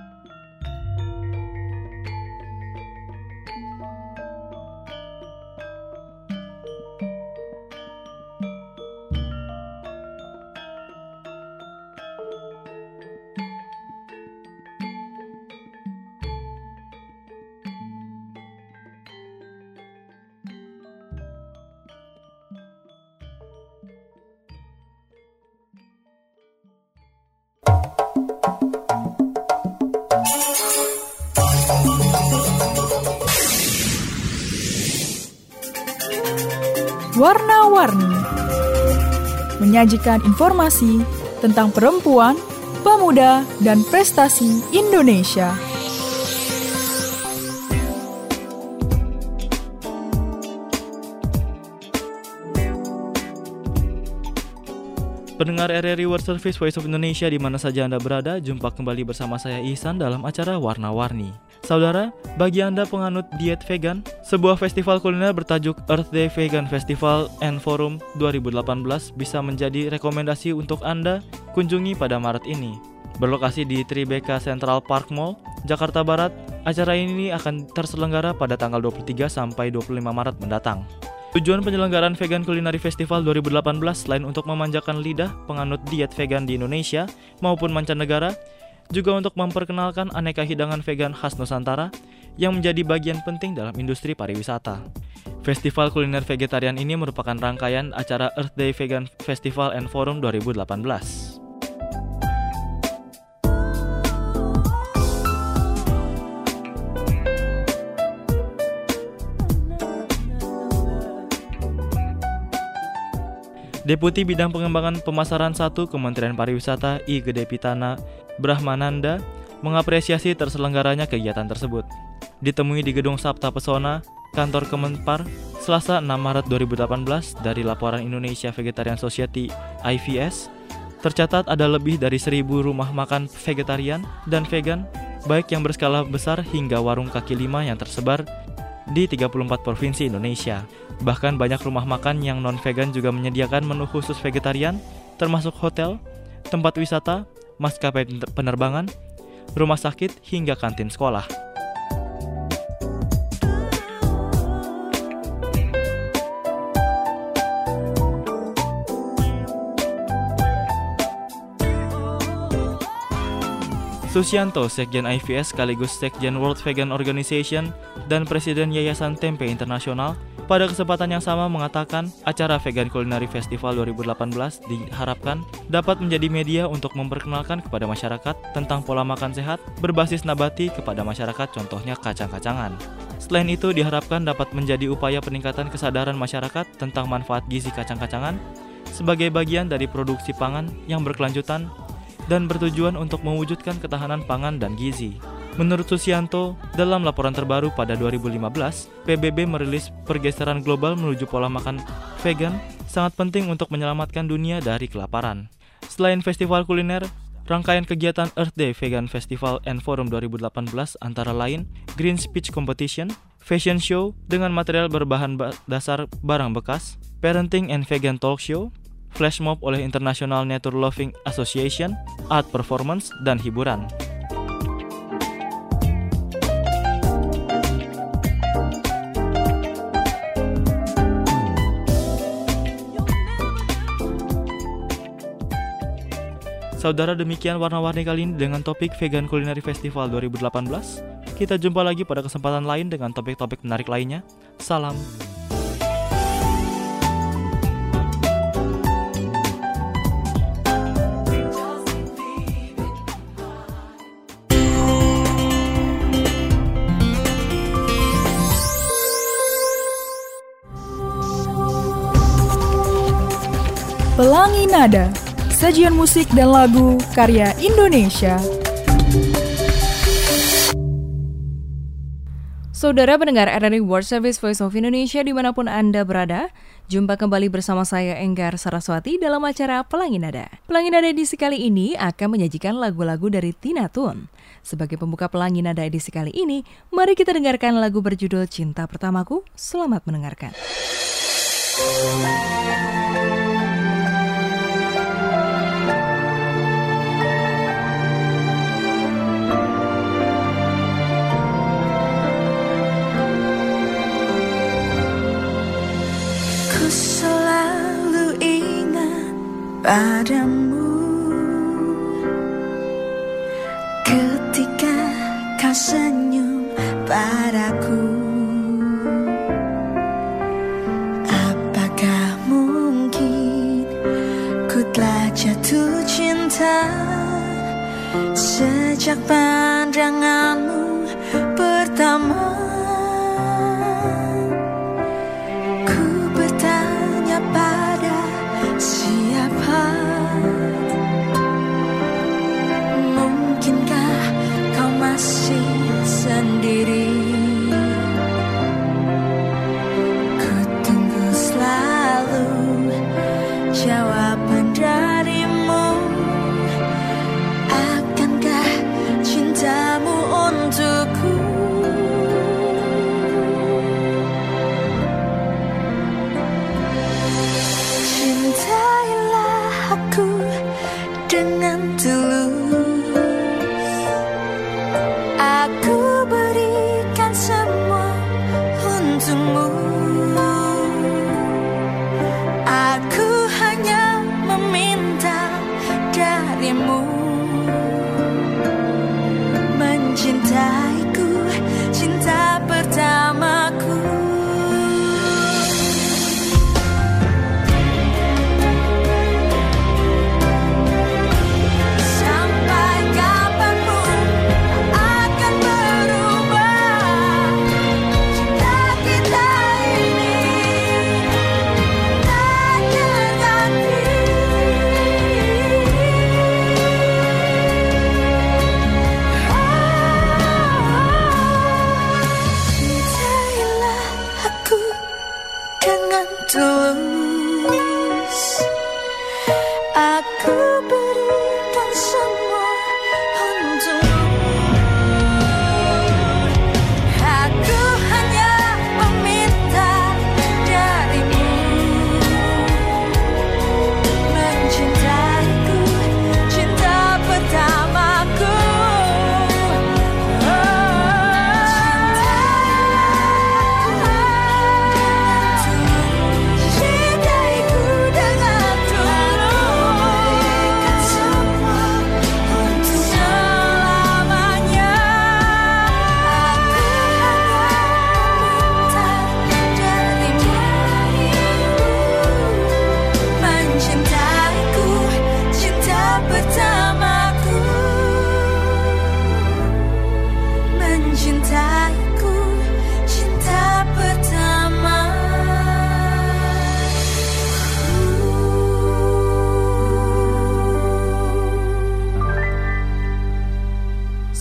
Warna-warni menyajikan informasi tentang perempuan, pemuda, dan prestasi Indonesia. Pendengar RRI World Service Voice of Indonesia di mana saja Anda berada, jumpa kembali bersama saya Ihsan dalam acara Warna-Warni. Saudara, bagi Anda penganut diet vegan, sebuah festival kuliner bertajuk Earth Day Vegan Festival and Forum 2018 bisa menjadi rekomendasi untuk Anda kunjungi pada Maret ini. Berlokasi di Tribeca Central Park Mall, Jakarta Barat, acara ini akan terselenggara pada tanggal 23 sampai 25 Maret mendatang. Tujuan penyelenggaraan Vegan Culinary Festival 2018 selain untuk memanjakan lidah penganut diet vegan di Indonesia maupun mancanegara, juga untuk memperkenalkan aneka hidangan vegan khas Nusantara yang menjadi bagian penting dalam industri pariwisata. Festival kuliner vegetarian ini merupakan rangkaian acara Earth Day Vegan Festival and Forum 2018. Deputi Bidang Pengembangan Pemasaran 1 Kementerian Pariwisata I Gede Pitana Brahmananda mengapresiasi terselenggaranya kegiatan tersebut. Ditemui di Gedung Sabta Pesona, Kantor Kemenpar, Selasa 6 Maret 2018 dari laporan Indonesia Vegetarian Society IVS, tercatat ada lebih dari 1.000 rumah makan vegetarian dan vegan, baik yang berskala besar hingga warung kaki lima yang tersebar di 34 provinsi Indonesia. Bahkan banyak rumah makan yang non-vegan juga menyediakan menu khusus vegetarian, termasuk hotel, tempat wisata, maskapai penerbangan, rumah sakit, hingga kantin sekolah. Susianto, Sekjen IVS sekaligus Sekjen World Vegan Organization dan Presiden Yayasan Tempe Internasional, pada kesempatan yang sama mengatakan acara Vegan Culinary Festival 2018 diharapkan dapat menjadi media untuk memperkenalkan kepada masyarakat tentang pola makan sehat berbasis nabati kepada masyarakat, contohnya kacang-kacangan. Selain itu diharapkan dapat menjadi upaya peningkatan kesadaran masyarakat tentang manfaat gizi kacang-kacangan sebagai bagian dari produksi pangan yang berkelanjutan dan bertujuan untuk mewujudkan ketahanan pangan dan gizi. Menurut Susianto, dalam laporan terbaru pada 2015, PBB merilis pergeseran global menuju pola makan vegan sangat penting untuk menyelamatkan dunia dari kelaparan. Selain festival kuliner, rangkaian kegiatan Earth Day Vegan Festival and Forum 2018 antara lain Green Speech Competition, Fashion Show dengan material berbahan dasar barang bekas, Parenting and Vegan Talk Show, Flash Mob oleh International Nature Loving Association, art performance, dan hiburan. Saudara, demikian warna-warni kali ini dengan topik Vegan Culinary Festival 2018. Kita jumpa lagi pada kesempatan lain dengan topik-topik menarik lainnya. Salam. Pelangi Nada, sajian musik dan lagu karya Indonesia. Saudara pendengar RRI World Service Voice of Indonesia dimanapun Anda berada, jumpa kembali bersama saya Enggar Saraswati dalam acara Pelangi Nada. Pelangi Nada edisi kali ini akan menyajikan lagu-lagu dari Tina Tun. Sebagai pembuka Pelangi Nada edisi kali ini, mari kita dengarkan lagu berjudul Cinta Pertamaku. Selamat mendengarkan. Selalu ingat padamu ketika kau senyum padaku. Apakah mungkin ku telah jatuh cinta sejak pandanganmu pertama? Pada siapa? Mungkinkah kau masih sendiri? Ku tunggu selalu jawaban darimu. Akankah cintamu untuk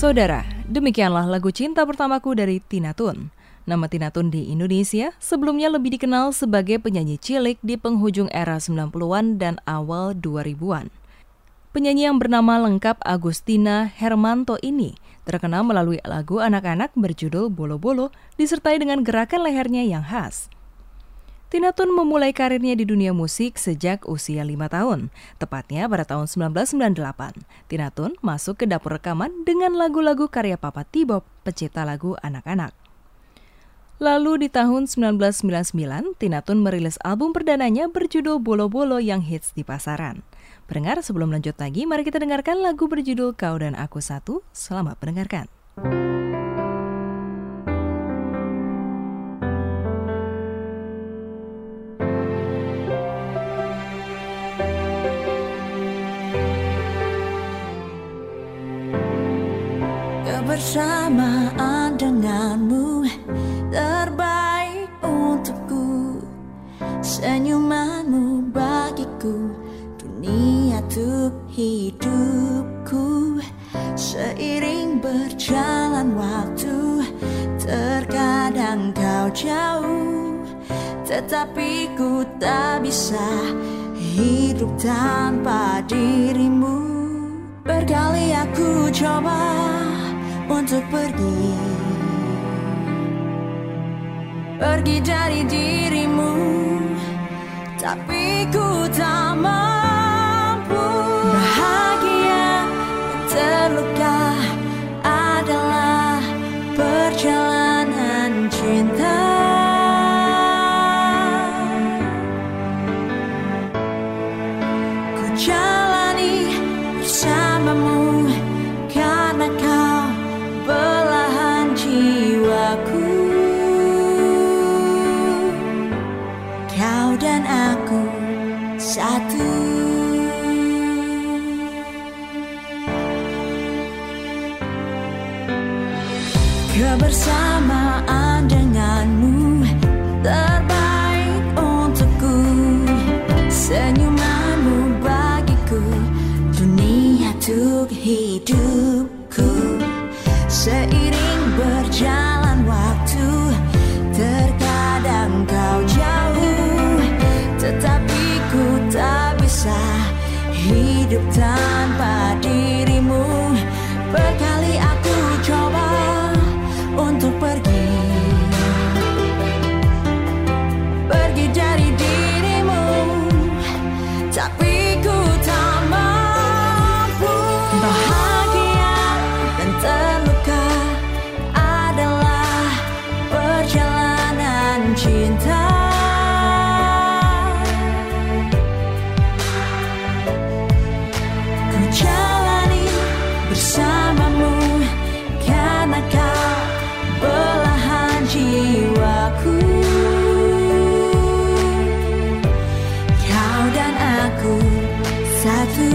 Saudara, demikianlah lagu Cinta Pertamaku dari Tina Tun. Nama Tina Tun di Indonesia sebelumnya lebih dikenal sebagai penyanyi cilik di penghujung era 90-an dan awal 2000-an. Penyanyi yang bernama lengkap Agustina Hermanto ini terkenal melalui lagu anak-anak berjudul Bolo Bolo disertai dengan gerakan lehernya yang khas. Tina Tun memulai karirnya di dunia musik sejak usia 5 tahun, tepatnya pada tahun 1998. Tina Tun masuk ke dapur rekaman dengan lagu-lagu karya Papa T-Bob, pencipta lagu anak-anak. Lalu di tahun 1999, Tina Tun merilis album perdananya berjudul Bolo Bolo yang hits di pasaran. Pendengar, sebelum lanjut lagi, mari kita dengarkan lagu berjudul Kau dan Aku Satu. Selamat mendengarkan. Kebersamaan denganmu terbaik untukku, senyumanmu bagiku, dunia untuk hidupku. Seiring berjalan waktu, terkadang kau jauh, tetapi ku tak bisa hidup tanpa dirimu. Berkali aku coba untuk pergi dari dirimu, tapi ku tak mampu. Bahagia dan terluka adalah perjalanan cinta. Ku jalani bersamamu karena kau belahan jiwaku. Kau dan aku satu. Kebersamaan denganmu terbaik untukku, senyumanmu bagiku, dunia untuk hidupku. Seiring berjalan waktu, terkadang kau jauh, tetapi ku tak bisa hidup tanpa dirimu. Berkali aku coba untuk pergi dari dirimu, tapi ku tak mampu. Bahagia dan terluka adalah perjalanan cinta. Ku jalani bersamamu karena kau belahan jiwaku. Kau dan aku satu.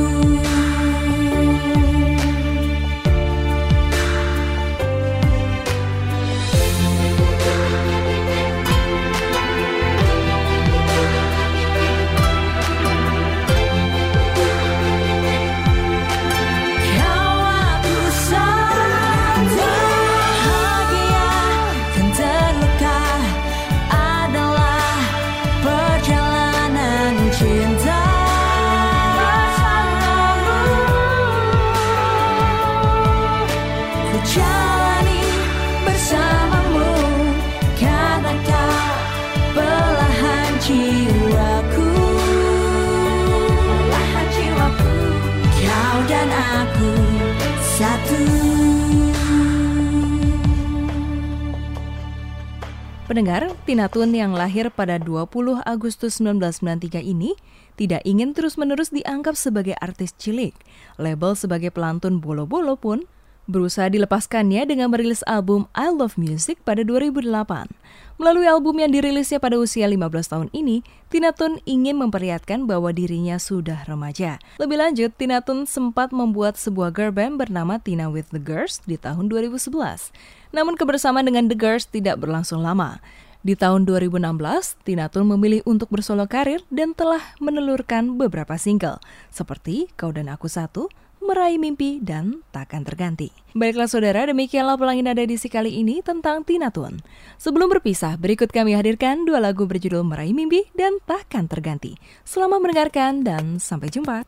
Pendengar, Tina Tun yang lahir pada 20 Agustus 1993 ini tidak ingin terus-menerus dianggap sebagai artis cilik. Label sebagai pelantun bolo-bolo pun berusaha dilepaskannya dengan merilis album I Love Music pada 2008. Melalui album yang dirilisnya pada usia 15 tahun ini, Tina Tun ingin memperlihatkan bahwa dirinya sudah remaja. Lebih lanjut, Tina Tun sempat membuat sebuah girl band bernama Tina with the Girls di tahun 2011. Namun kebersamaan dengan The Girls tidak berlangsung lama. Di tahun 2016, Tina Tun memilih untuk bersolo karir dan telah menelurkan beberapa single, seperti Kau dan Aku Satu, meraih mimpi, dan takkan terganti. Baiklah saudara, demikianlah Pelangi Nada edisi kali ini tentang Tina Tun. Sebelum berpisah, berikut kami hadirkan 2 lagu berjudul Meraih Mimpi dan Takkan Terganti. Selamat mendengarkan dan sampai jumpa.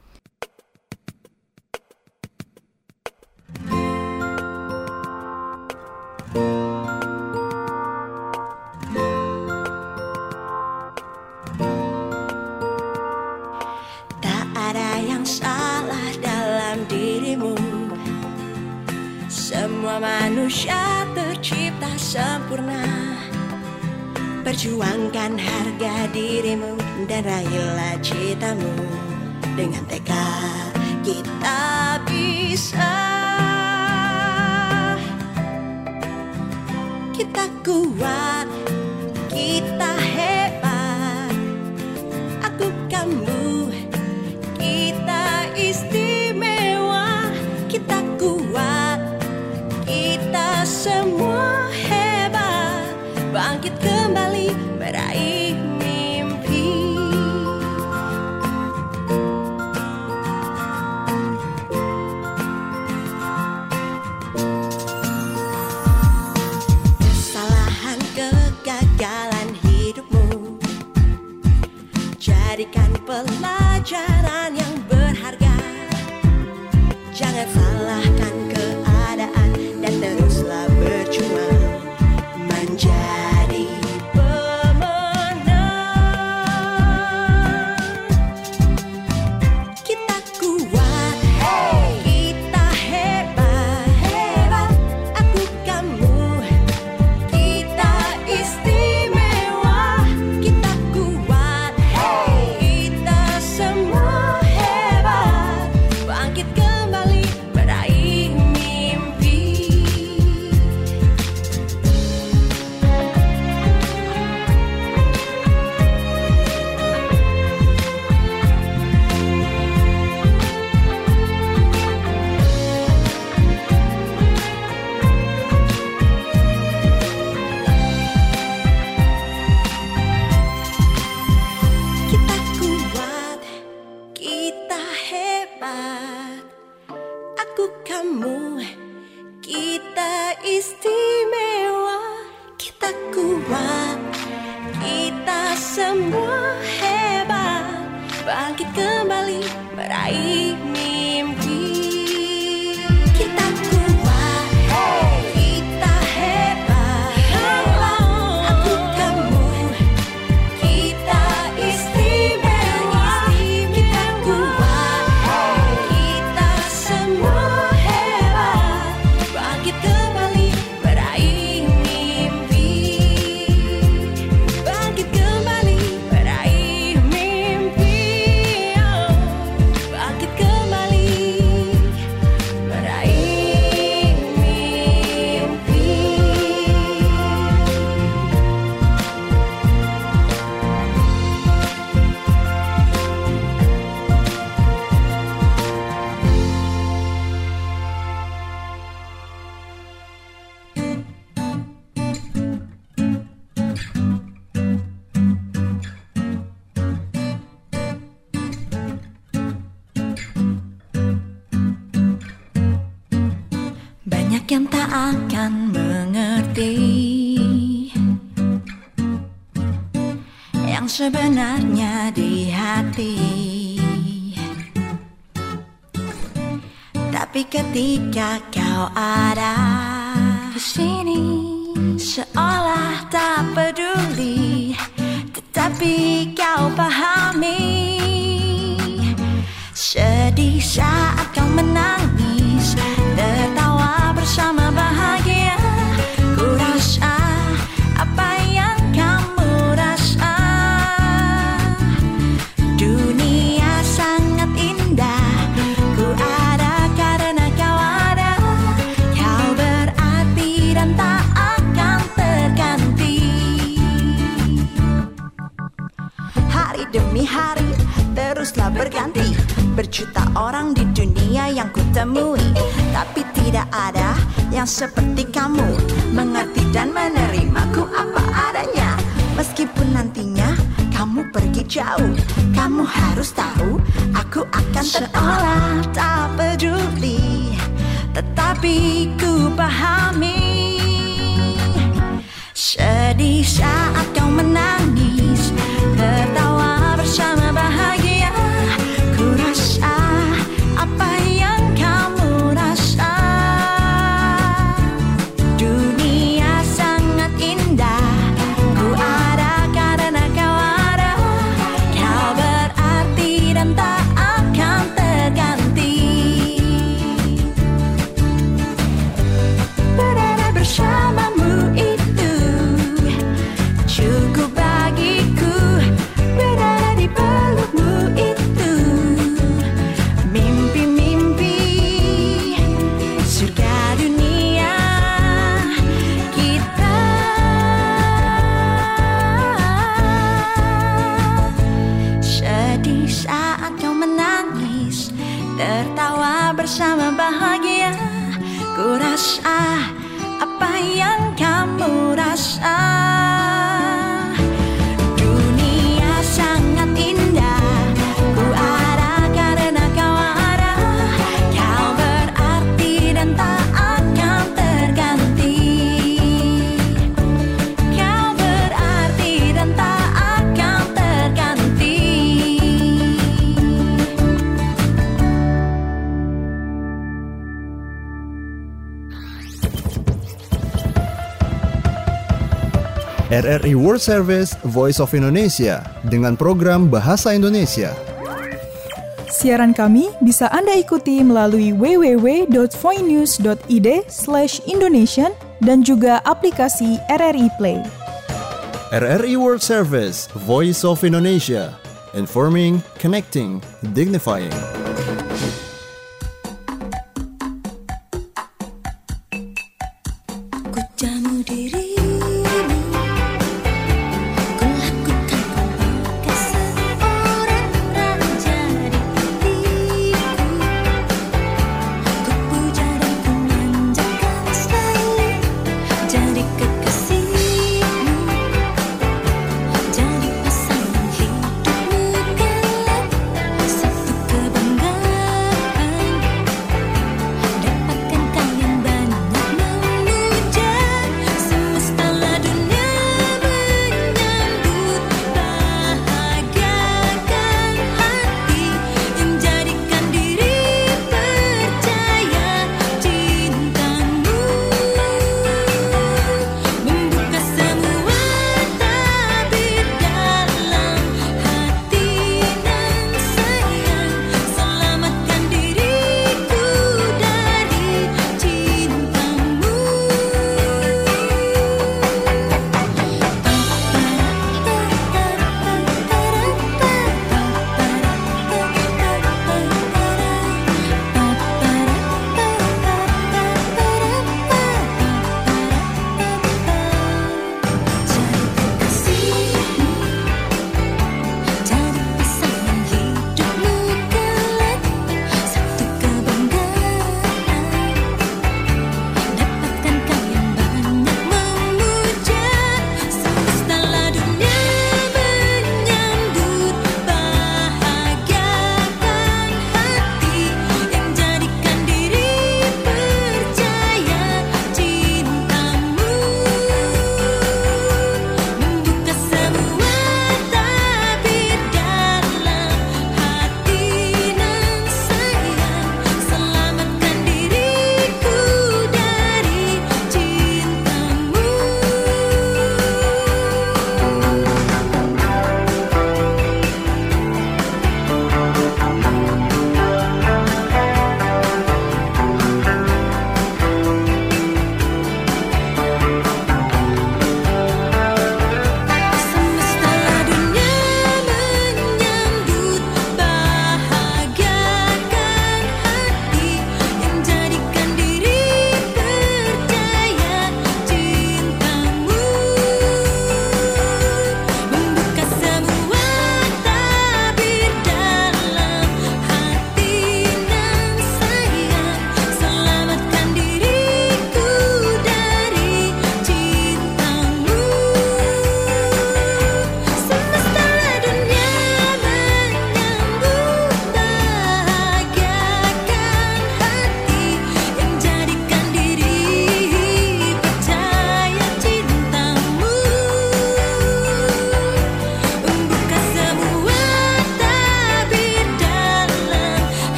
Tak ada yang salah dalam dirimu. Semua manusia tercipta sempurna. Perjuangkan harga dirimu dan raihlah citamu. Dengan tekad kita bisa. Kita kuat, kita hebat. Aku, kamu, kita istimewa. Kita kuat, kita semua hebat. Bangkit kembali, meraih mimpi. Kesalahan, kegagalan hidupmu jadikan pelajaran yang berharga. Jangan salahkan keadaan dan teruslah berjuang menjadi pemenang. Kita kuat, kita hebat. Aku, kamu, kita istimewa. Kita kuat, kita semua hebat. Bangkit kembali, meraih mimpi. Kita kuat, kita hebat. Aku, kamu, kita istimewa. Kita kuat, kita semua hebat. Bangkit kembali, meraih mimpi. Kita kuat, kita hebat. Aku, kamu, kita istimewa. Kita kuat, kita semua hebat. Bangkit kembali, meraih mimpi. Bangkit kembali, meraih mimpi. Bangkit kembali, meraih mimpi. Banyak yang tak akan mengerti yang sebenarnya di hati. Tapi ketika kau ada di sini, seolah tak peduli, tetapi kau pahami. Sedih saat kau menangis, tertawa bersama bahagia. Ku rasa apa yang kamu rasa. Dunia sangat indah, ku ada karena kau ada. Kau berarti dan tak akan terganti. Hari demi hari teruslah berganti. Berjuta orang di dunia yang kutemui, tapi tidak ada yang seperti kamu, mengerti dan menerimaku apa adanya. Meskipun nantinya kamu pergi jauh, kamu harus tahu aku akan seolah tak peduli. tapi ku pahami. Sedih saat kau menangis, tertawa bersama bahagia. Ku rasa apa yang kamu rasa. Dunia sangat indah, ku ada karena kau ada. Kau berarti dan tak akan terganti. Berada bersamamu itu cukup bagiku. Berada di pelukmu itu mimpi-mimpi surga dunia kita. Sedih saat kau menangis, tertawa bersama bahagia. Ku rasa apa yang kamu rasa. Dunia sangat indah, ku ada karena kau ada. Kau berarti dan tak akan terganti. Kau berarti dan tak akan terganti. RRI World Service Voice of Indonesia dengan program Bahasa Indonesia. Siaran kami bisa Anda ikuti melalui www.voinews.id/Indonesian dan juga aplikasi RRI Play. RRI World Service Voice of Indonesia. Informing, connecting, dignifying. Ku jamu dirimu, ku lakukan pembangkang seorang raja di hatiku. Ku puja dan ku manjakan selalu jadi kekasihmu, jadi pasangan hidupmu kelak. Satu kebanggaan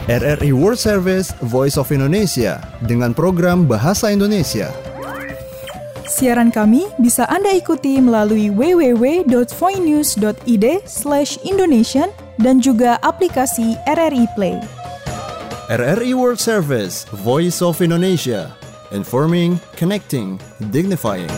RRI World Service Voice of Indonesia dengan program Bahasa Indonesia. Siaran kami bisa Anda ikuti melalui www.voinews.id/Indonesian dan juga aplikasi RRI Play. RRI World Service Voice of Indonesia. Informing, connecting, dignifying.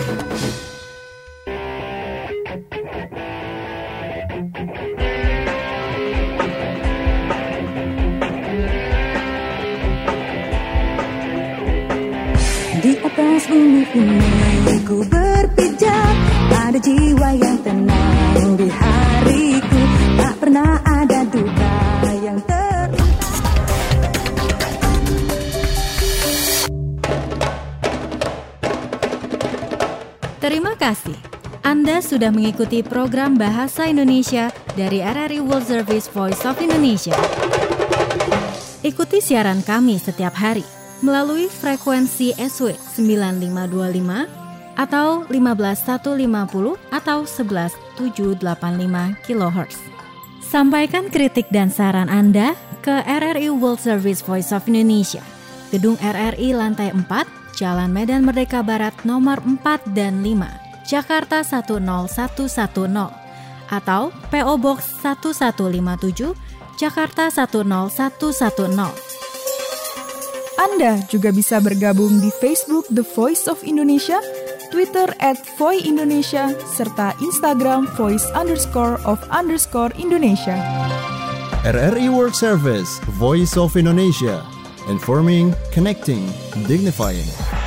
Di atas bumi ini ku berpijak, ada jiwa yang tenang di hariku, tak pernah ada duka yang Terima kasih. Anda sudah mengikuti program Bahasa Indonesia dari RRI World Service Voice of Indonesia. Ikuti siaran kami setiap hari melalui frekuensi SW 9525 atau 15150 atau 11785 kHz. Sampaikan kritik dan saran Anda ke RRI World Service Voice of Indonesia, Gedung RRI lantai 4, Jalan Medan Merdeka Barat nomor 4 dan 5, Jakarta 10110 atau PO Box 1157, Jakarta 10110. Anda juga bisa bergabung di Facebook The Voice of Indonesia, Twitter @voindonesia, serta Instagram voice_of_Indonesia. RRI World Service Voice of Indonesia. Informing, connecting, dignifying.